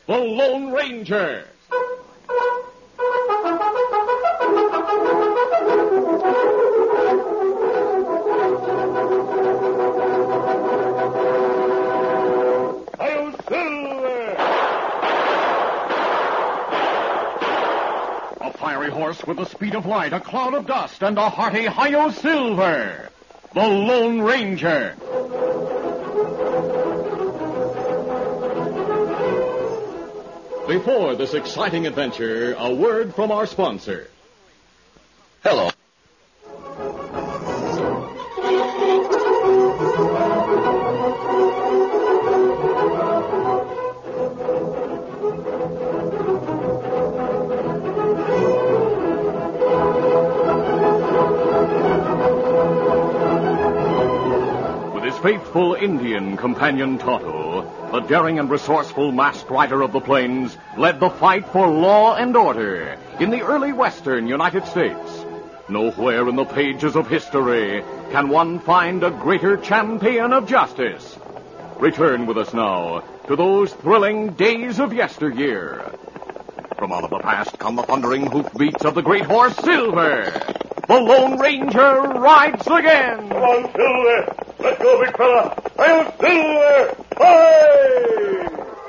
The Lone Ranger. Hi-yo, Silver! A fiery horse with the speed of light, a cloud of dust, and a hearty Hi-yo, Silver! The Lone Ranger. Before this exciting adventure, a word from our sponsor. Hello. With his faithful Indian companion Tonto, the daring and resourceful masked rider of the plains led the fight for law and order in the early western United States. Nowhere in the pages of history can one find a greater champion of justice. Return with us now to those thrilling days of yesteryear. From out of the past come the thundering hoofbeats of the great horse Silver. The Lone Ranger rides again. Come on, Silver. Let go, big fella. I'm Silver. Hey!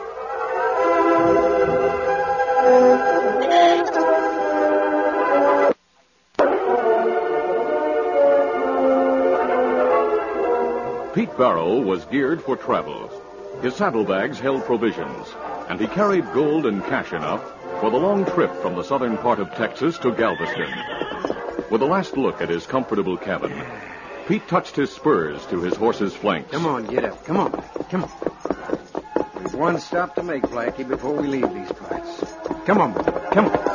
Pete Barrow was geared for travel. His saddlebags held provisions, and he carried gold and cash enough for the long trip from the southern part of Texas to Galveston. With a last look at his comfortable cabin, Pete touched his spurs to his horse's flanks. Come on, get up. Come on. Come on. We've one stop to make, Blackie, before we leave these parts. Come on, boy. Come on.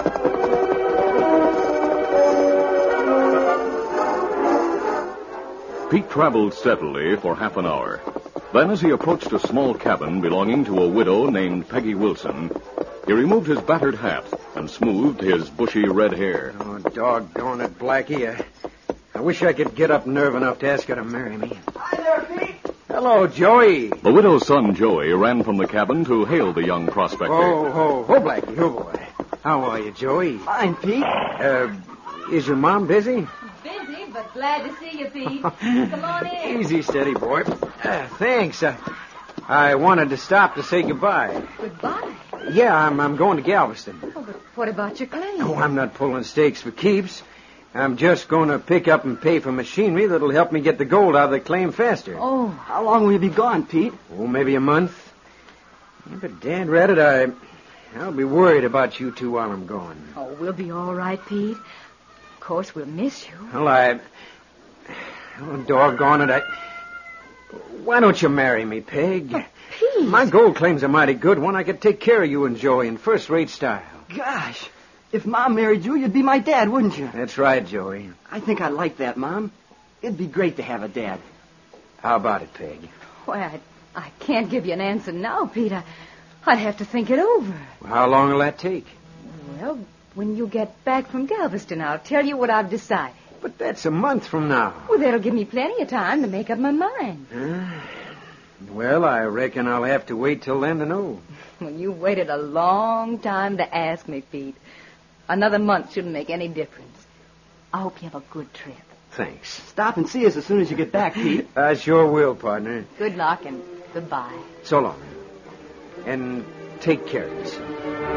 Pete traveled steadily for half an hour. Then, as he approached a small cabin belonging to a widow named Peggy Wilson, he removed his battered hat and smoothed his bushy red hair. Oh, doggone it, Blackie. I wish I could get up nerve enough to ask her to marry me. Hi there, Pete. Hello, Joey. The widow's son, Joey, ran from the cabin to hail the young prospector. Oh, Blackie, oh, boy. How are you, Joey? Fine, Pete. Is your mom busy? Busy, but glad to see you, Pete. Come on in. Easy, steady, boy. Thanks. I wanted to stop to say goodbye. Goodbye. Yeah, I'm going to Galveston. Oh, but what about your claim? Oh, I'm not pulling stakes for keeps. I'm just going to pick up and pay for machinery that'll help me get the gold out of the claim faster. Oh, how long will you be gone, Pete? Oh, maybe a month. Yeah, but Dad Rabbit, I'll be worried about you two while I'm gone. Oh, we'll be all right, Pete. Of course, we'll miss you. Well, oh, doggone it, why don't you marry me, Peg? Oh, Pete. My gold claim's a mighty good one. I could take care of you and Joey in first-rate style. Gosh, if Mom married you, you'd be my dad, wouldn't you? That's right, Joey. I think I'd like that, Mom. It'd be great to have a dad. How about it, Peg? Well, I can't give you an answer now, Pete. I'd have to think it over. Well, how long will that take? Well, when you get back from Galveston, I'll tell you what I've decided. But that's a month from now. Well, that'll give me plenty of time to make up my mind. Well, I reckon I'll have to wait till then to know. Well, you waited a long time to ask me, Pete. Another month shouldn't make any difference. I hope you have a good trip. Thanks. Stop and see us as soon as you get back, Pete. I sure will, partner. Good luck and goodbye. So long. And take care of yourself.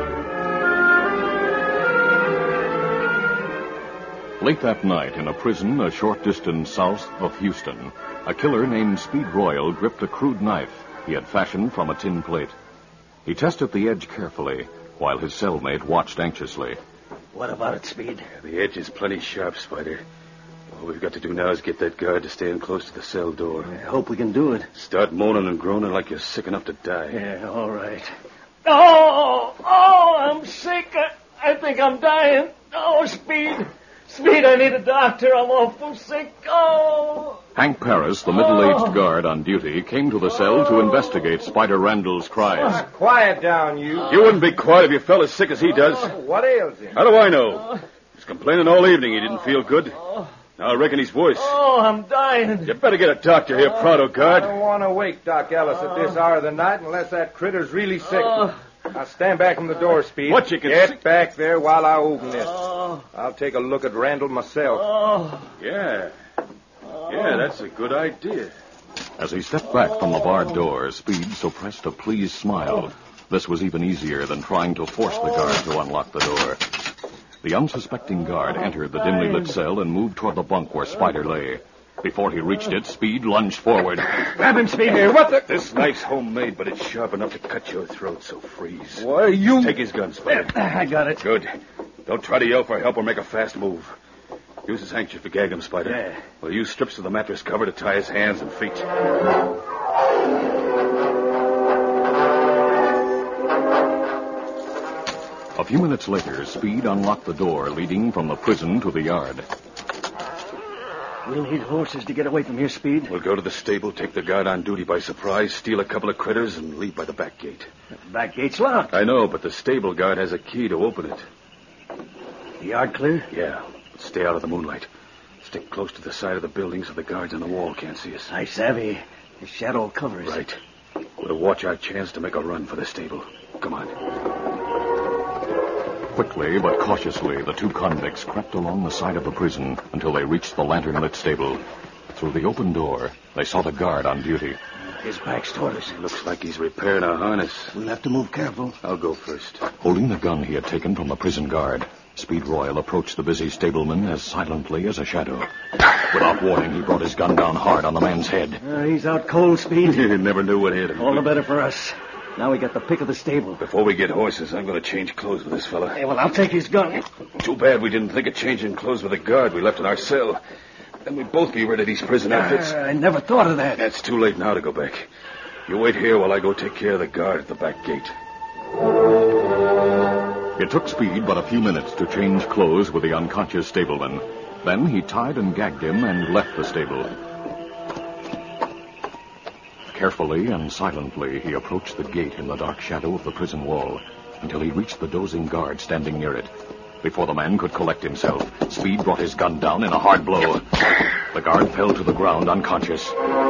Late that night, in a prison a short distance south of Houston, a killer named Speed Royal gripped a crude knife he had fashioned from a tin plate. He tested the edge carefully, while his cellmate watched anxiously. What about it, Speed? The edge is plenty sharp, Spider. All we've got to do now is get that guard to stand close to the cell door. I hope we can do it. Start moaning and groaning like you're sick enough to die. Yeah, all right. Oh, I'm sick. I think I'm dying. Oh, Speed, I need a doctor. I'm awful sick. Oh. Hank Paris, the middle-aged guard on duty, came to the cell to investigate Spider Randall's cries. Quiet down, you. You wouldn't be quiet if you felt as sick as he does. What ails him? How do I know? He's complaining all evening he didn't feel good. Now I reckon he's worse. Oh, I'm dying. You better get a doctor here, pronto, I guard. don't want to wake Doc Ellis at this hour of the night unless that critter's really sick. Now stand back from the door, Speed. What you can Get see- back there while I open this. Oh, I'll take a look at Randall myself. oh. Yeah. Yeah, that's a good idea. As he stepped back from the barred door, Speed suppressed a pleased smile. This was even easier than trying to force the guard to unlock the door. The unsuspecting guard entered the dimly lit cell and moved toward the bunk where Spider lay. Before he reached it, Speed lunged forward. Grab him, Speed. Here, what the... This knife's homemade, but it's sharp enough to cut your throat, so freeze. Why, you... Take his gun, Spider. I got it. Good. Don't try to yell for help or make a fast move. Use his handkerchief to gag him, Spider. Yeah. We'll use strips of the mattress cover to tie his hands and feet. A few minutes later, Speed unlocked the door leading from the prison to the yard. We'll need horses to get away from here, Speed. We'll go to the stable, take the guard on duty by surprise, steal a couple of critters, and leave by the back gate. Back gate's locked. I know, but the stable guard has a key to open it. The yard clear? Yeah, but stay out of the moonlight. Stick close to the side of the building so the guards on the wall can't see us. I savvy. The shadow covers. Right. We'll watch our chance to make a run for the stable. Come on. Quickly but cautiously, the two convicts crept along the side of the prison until they reached the lantern-lit stable. Through the open door, they saw the guard on duty. His back's toward us. Looks like he's repairing a harness. We'll have to move careful. I'll go first. Holding the gun he had taken from the prison guard, Speed Royal approached the busy stableman as silently as a shadow. Without warning, he brought his gun down hard on the man's head. He's out cold, Speed. You never knew what hit him. All the better for us. Now we got the pick of the stable. Before we get horses, I'm going to change clothes with this fella. Hey, well, I'll take his gun. Too bad we didn't think of changing clothes with the guard we left in our cell. Then we'd both be rid of these prison outfits. I never thought of that. It's too late now to go back. You wait here while I go take care of the guard at the back gate. It took Speed but a few minutes to change clothes with the unconscious stableman. Then he tied and gagged him and left the stable. Carefully and silently, he approached the gate in the dark shadow of the prison wall until he reached the dozing guard standing near it. Before the man could collect himself, Speed brought his gun down in a hard blow. The guard fell to the ground unconscious.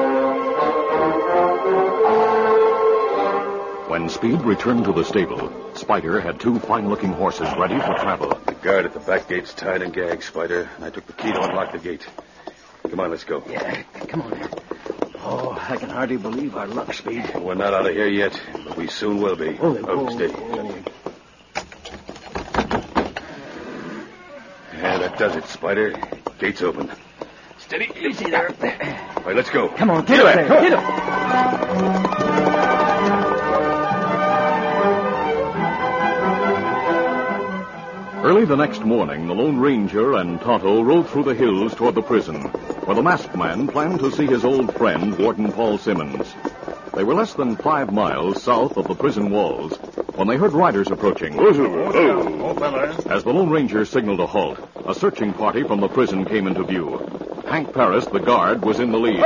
When Speed returned to the stable, Spider had two fine-looking horses ready for travel. The guard at the back gate's tied and gagged, Spider, and I took the key to unlock the gate. Come on, let's go. Yeah, come on. Oh, I can hardly believe our luck, Speed. We're not out of here yet, but we soon will be. Steady. Yeah, that does it, Spider. Gate's open. Steady. Easy there. All right, let's go. Come on, get up there. Get up. Early the next morning, the Lone Ranger and Tonto rode through the hills toward the prison, where the masked man planned to see his old friend, Warden Paul Simmons. They were less than 5 miles south of the prison walls when they heard riders approaching. As the Lone Ranger signaled a halt, a searching party from the prison came into view. Hank Paris, the guard, was in the lead.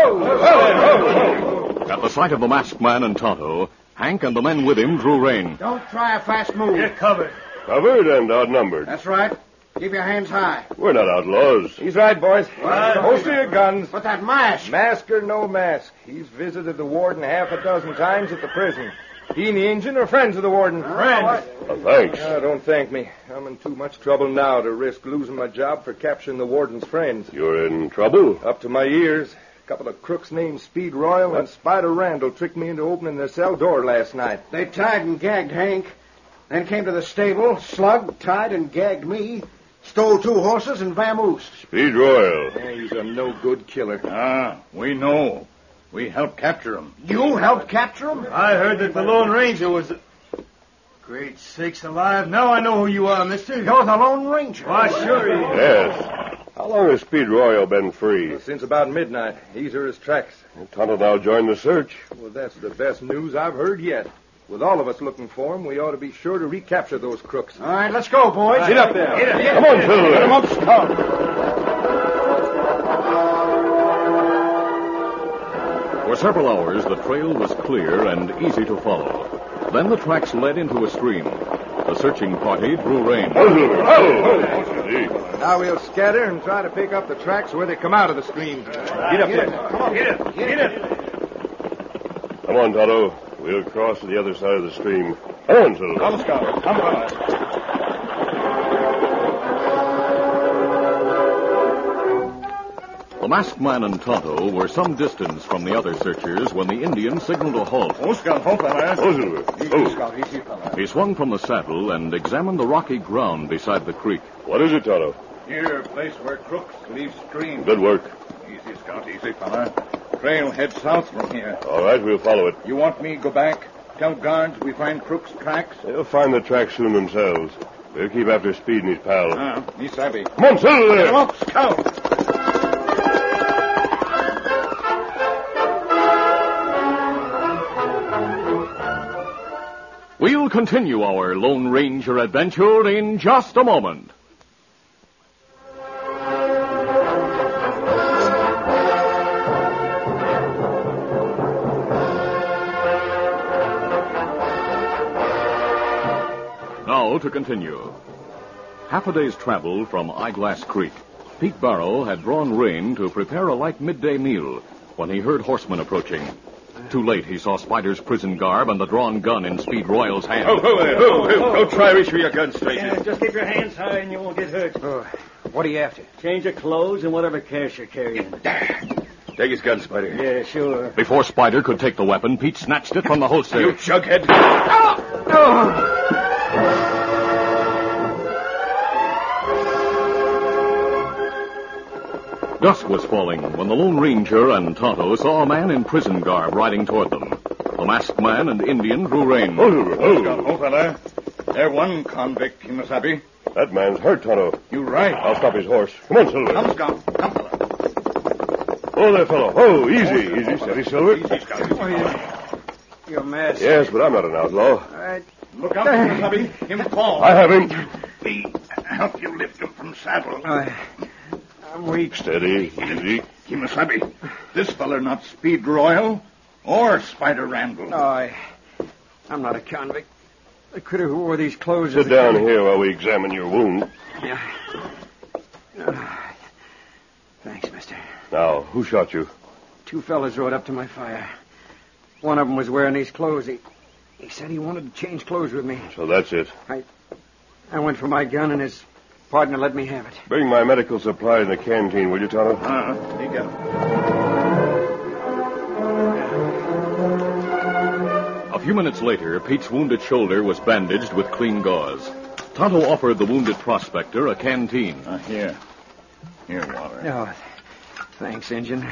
At the sight of the masked man and Tonto, Hank and the men with him drew rein. Don't try a fast move. You're covered. Covered and outnumbered. That's right. Keep your hands high. We're not outlaws. He's right, boys. Holster your guns. But that mask. Mask or no mask, he's visited the warden half a dozen times at the prison. He and the Injun are friends of the warden. Friends? Thanks. Don't thank me. I'm in too much trouble now to risk losing my job for capturing the warden's friends. You're in trouble? Up to my ears. A couple of crooks named Speed Royal and Spider Randall tricked me into opening their cell door last night. They tied and gagged Hank, then came to the stable, slugged, tied, and gagged me, stole 2 horses and vamoosed. Speed Royal. Yeah, he's a no-good killer. Ah, we know. We helped capture him. You helped capture him? I heard that the Lone Ranger was... Great sakes alive. Now I know who you are, mister. You're the Lone Ranger. Why, sure he is. Yes. How long has Speed Royal been free? Since about midnight. These are his tracks. Tonto now joined the search. Well, that's the best news I've heard yet. With all of us looking for him, we ought to be sure to recapture those crooks. All right, let's go, boys. Get up there. Come on, Silver. Get him up, Scout. For several hours, the trail was clear and easy to follow. Then the tracks led into a stream. The searching party drew rein. Now we'll scatter and try to pick up the tracks where they come out of the stream. Get up there. Come on, get it. Get it. Come on, Tonto. We'll cross to the other side of the stream. Come on, Silver. Come, Scout. Come, fella. The masked man and Tonto were some distance from the other searchers when the Indian signaled a halt. Oh, Scout, hold, fella. Oh, Silver. Oh. Scout, easy, fella. He swung from the saddle and examined the rocky ground beside the creek. What is it, Tonto? Here, place where crooks leave stream. Good work. Easy, Scout, easy, fella. Trail heads south from here. All right, we'll follow it. You want me to go back? Tell guards we find crooks' tracks? They'll find the tracks soon themselves. We'll keep after Speed and his pal. Me savvy. Come on, Silver. Get 'em up, Scout. We'll continue our Lone Ranger adventure in just a moment. Now to continue. Half a day's travel from Eyeglass Creek, Pete Barrow had drawn rein to prepare a light midday meal when he heard horsemen approaching. Too late, he saw Spider's prison garb and the drawn gun in Speed Royal's hand. Don't try to reach for your gun, stranger. Yeah, just keep your hands high and you won't get hurt. Oh, what are you after? Change your clothes and whatever cash you're carrying. Take his gun, Spider. Yeah, sure. Before Spider could take the weapon, Pete snatched it from the holster. You jughead. Dusk was falling when the Lone Ranger and Tonto saw a man in prison garb riding toward them. The masked man and Indian drew rein. Oh, fella. They're one convict, Kimasabi. That man's hurt, Tonto. You right. I'll stop his horse. Come on, Silver. Come, Scout. Come, fella. Oh, there, fellow. Oh, easy. Steady, Silver. Easy, Scout. You're mad. Yes, but I'm not an outlaw. Look out, Kimasabi. Him fall. I have him. Me help you lift him from saddle. I'm weak. Steady, easy. Kimasabi, this feller not Speed Royal or Spider Randall. No, I'm not a convict. The critter who wore these clothes Sit down here while we examine your wound. Yeah. Thanks, mister. Now, who shot you? Two fellas rode up to my fire. One of them was wearing these clothes. He said he wanted to change clothes with me. So that's it. I went for my gun, and his partner let me have it. Bring my medical supply in the canteen, will you, Tonto? You got it. A few minutes later, Pete's wounded shoulder was bandaged with clean gauze. Tonto offered the wounded prospector a canteen. Here, water. Oh, thanks, Injun.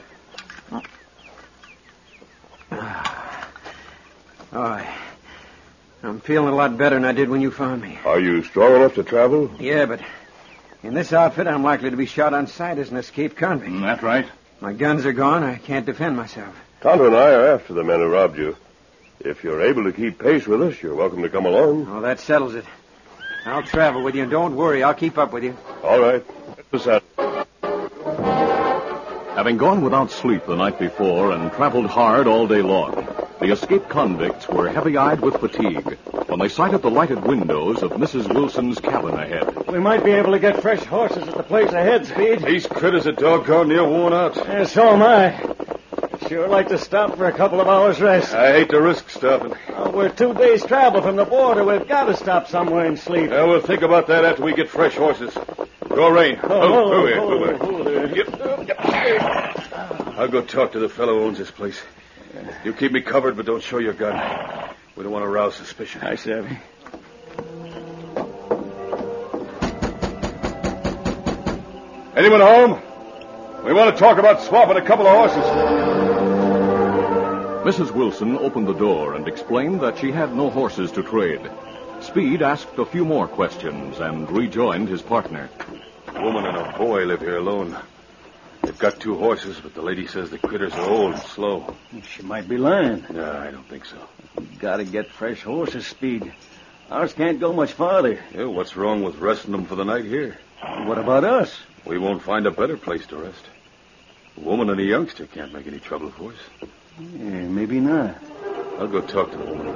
I'm feeling a lot better than I did when you found me. Are you strong enough to travel? Yeah, but in this outfit, I'm likely to be shot on sight as an escaped convict. That's right. My guns are gone. I can't defend myself. Tonto and I are after the men who robbed you. If you're able to keep pace with us, you're welcome to come along. Oh, that settles it. I'll travel with you, and don't worry, I'll keep up with you. All right. Get the saddle. Having gone without sleep the night before and traveled hard all day long, the escaped convicts were heavy-eyed with fatigue when they sighted the lighted windows of Mrs. Wilson's cabin ahead. We might be able to get fresh horses at the place ahead, Speed. These critters are doggone near worn out. Yeah, so am I. Sure like to stop for a couple of hours' rest. I hate to risk stopping. Oh, we're 2 days' travel from the border. We've got to stop somewhere and sleep. We'll think about that after we get fresh horses. Go, Rain. Hold Yep. I'll go talk to the fellow who owns this place. You keep me covered, but don't show your gun. We don't want to rouse suspicion. Hi, Savvy. Anyone home? We want to talk about swapping a couple of horses. Mrs. Wilson opened the door and explained that she had no horses to trade. Speed asked a few more questions and rejoined his partner. A woman and a boy live here alone. They've got 2 horses, but the lady says the critters are old and slow. She might be lying. No, I don't think so. Got to get fresh horses, Speed. Ours can't go much farther. Yeah, what's wrong with resting them for the night here? What about us? We won't find a better place to rest. A woman and a youngster can't make any trouble for us. Yeah, maybe not. I'll go talk to the woman.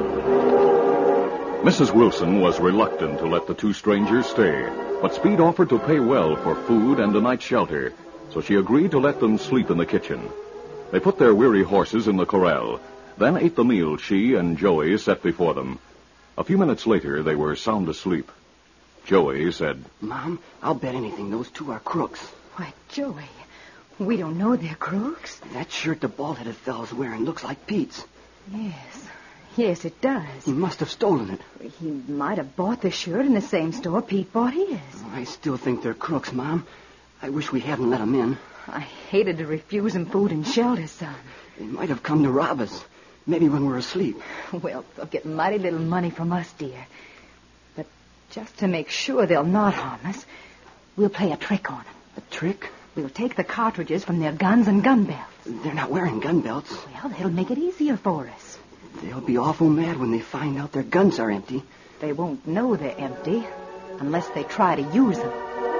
Mrs. Wilson was reluctant to let the 2 strangers stay, but Speed offered to pay well for food and a night's shelter, so she agreed to let them sleep in the kitchen. They put their weary horses in the corral. then ate the meal she and Joey set before them. A few minutes later, they were sound asleep. Joey said, Mom, I'll bet anything those two are crooks. Why, Joey, we don't know they're crooks. That shirt the bald-headed fellow's wearing looks like Pete's. Yes, it does. He must have stolen it. He might have bought the shirt in the same store Pete bought his. I still think they're crooks, Mom. I wish we hadn't let them in. I hated to refuse them food and shelter, son. They might have come to rob us. Maybe when we're asleep. Well, they'll get mighty little money from us, dear. But just to make sure they'll not harm us, we'll play a trick on them. A trick? We'll take the cartridges from their guns and gun belts. They're not wearing gun belts. Well, that'll make it easier for us. They'll be awful mad when they find out their guns are empty. They won't know they're empty unless they try to use them.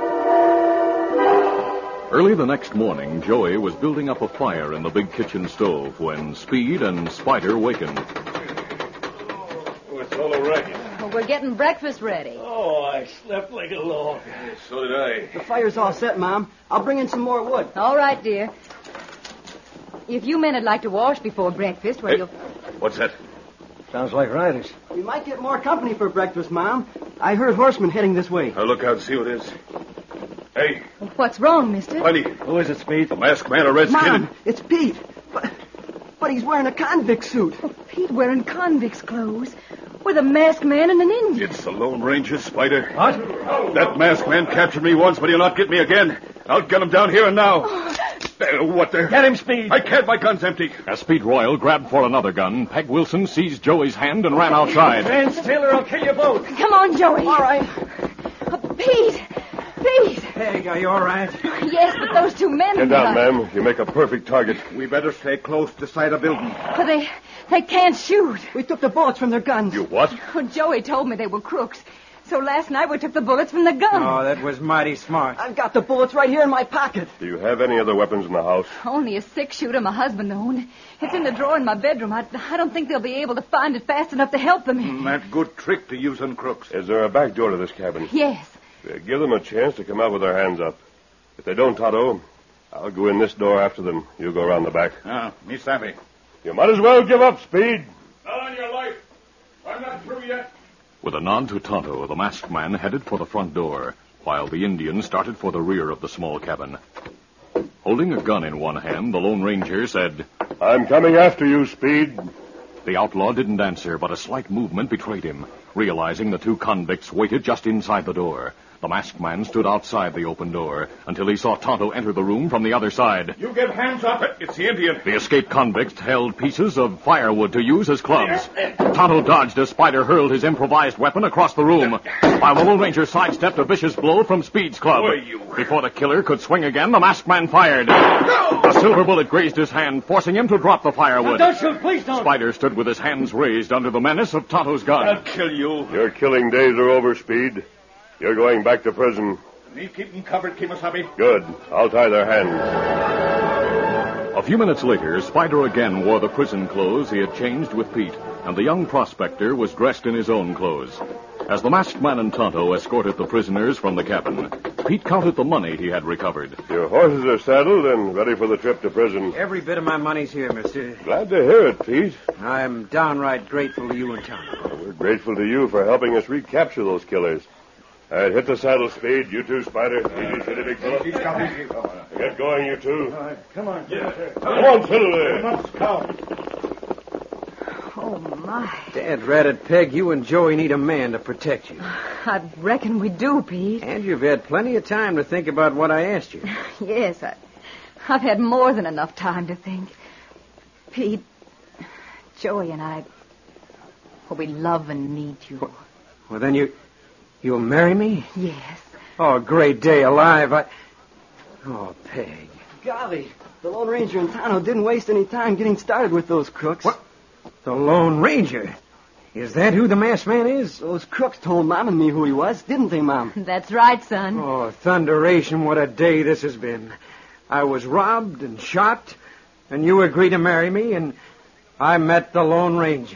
Early the next morning, Joey was building up a fire in the big kitchen stove when Speed and Spider wakened. Oh, it's all right. Well, we're getting breakfast ready. Oh, I slept like a log. So did I. The fire's all set, Mom. I'll bring in some more wood. All right, dear. If you men would like to wash before breakfast, well, Hey, what's that? Sounds like riders. We might get more company for breakfast, Mom. I heard horsemen heading this way. I'll look out and see what it is. Hey, What's wrong, mister? Plenty. Who is it, Speed? A masked man, a redskin. Mom, it's Pete. But he's wearing a convict suit. Pete wearing convict's clothes with a masked man and an Indian. It's the Lone Ranger, Spider. What? That masked man captured me once, but he'll not get me again. I'll get him down here and now. What the? Get him, Speed. I can't. My gun's empty. As Speed Royal grabbed for another gun, Peg Wilson seized Joey's hand and ran outside. Stand still or I'll kill you both. Come on, Joey. All right. Pete! Pete! Peg, are you all right? Yes, but those two men... Get down, ma'am. You make a perfect target. We better stay close to the side of the building. But they can't shoot. We took the bullets from their guns. You what? Well, Joey told me they were crooks. So last night we took the bullets from the gun. Oh, that was mighty smart. I've got the bullets right here in my pocket. Do you have any other weapons in the house? Only a six-shooter my husband owned. It's in the drawer in my bedroom. I don't think they'll be able to find it fast enough to help them. That good trick to use on crooks. Is there a back door to this cabin? Yes. Give them a chance to come out with their hands up. If they don't, Tonto, I'll go in this door after them. You go around the back. Ah, me savvy. You might as well give up, Speed. Not on your life. I'm not through yet. With a nod to Tonto, the masked man headed for the front door, while the Indian started for the rear of the small cabin. Holding a gun in one hand, the Lone Ranger said, I'm coming after you, Speed. The outlaw didn't answer, but a slight movement betrayed him. Realizing the two convicts waited just inside the door, the masked man stood outside the open door until he saw Tonto enter the room from the other side. You get hands up. It's the Indian. The escaped convicts held pieces of firewood to use as clubs. Tonto dodged as Spider hurled his improvised weapon across the room, while the Lone Ranger sidestepped a vicious blow from Speed's club. Before the killer could swing again, the masked man fired. A silver bullet grazed his hand, forcing him to drop the firewood. Don't shoot, please don't. Spider stood with his hands raised under the menace of Tonto's gun. I'll kill you. Your killing days are over, Speed. You're going back to prison. Me keep them covered, Kemosabe. Good. I'll tie their hands. A few minutes later, Spider again wore the prison clothes he had changed with Pete, and the young prospector was dressed in his own clothes. As the masked man and Tonto escorted the prisoners from the cabin, Pete counted the money he had recovered. Your horses are saddled and ready for the trip to prison. Every bit of my money's here, mister. Glad to hear it, Pete. I'm downright grateful to you and Tonto. We're grateful to you for helping us recapture those killers. All right, hit the saddle, Speed. You too, Spider. Easy, steady, big fella. Get going, you two. Come on. Come on, fiddle there. Oh, my. Dad-ratted Peg, you and Joey need a man to protect you. I reckon we do, Pete. And you've had plenty of time to think about what I asked you. Yes, I've had more than enough time to think. Pete, Joey and I, well, we love and need you. Well, then you'll marry me? Yes. Oh, great day alive. Oh, Peg. Golly, the Lone Ranger and Tonto didn't waste any time getting started with those crooks. What? The Lone Ranger? Is that who the masked man is? Those crooks told Mom and me who he was, didn't they, Mom? That's right, son. Oh, thunderation, what a day this has been. I was robbed and shot, and you agreed to marry me, and I met the Lone Ranger.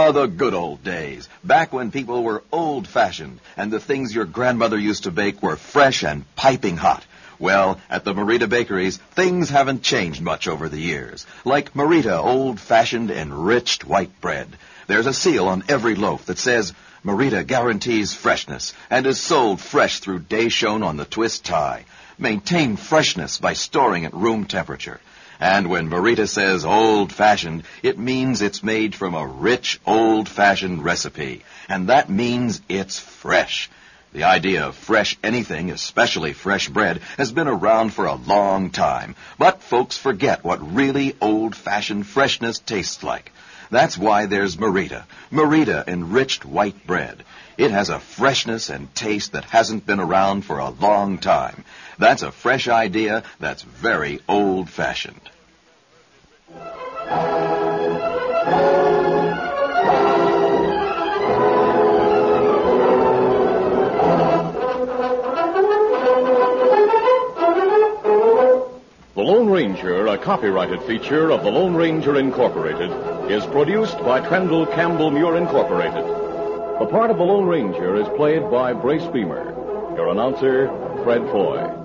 the good old days, back when people were old-fashioned and the things your grandmother used to bake were fresh and piping hot. Well, at the Merita Bakeries, things haven't changed much over the years. Like Merita old-fashioned enriched white bread. There's a seal on every loaf that says, Merita guarantees freshness and is sold fresh through day shown on the twist tie. Maintain freshness by storing at room temperature. And when Merita says old-fashioned, it means it's made from a rich, old-fashioned recipe. And that means it's fresh. The idea of fresh anything, especially fresh bread, has been around for a long time. But folks forget what really old-fashioned freshness tastes like. That's why there's Merita. Merita enriched white bread. It has a freshness and taste that hasn't been around for a long time. That's a fresh idea that's very old-fashioned. The Lone Ranger, a copyrighted feature of the Lone Ranger Incorporated, is produced by Trendle Campbell Muir Incorporated. The part of the Lone Ranger is played by Brace Beamer. Your announcer, Fred Foy.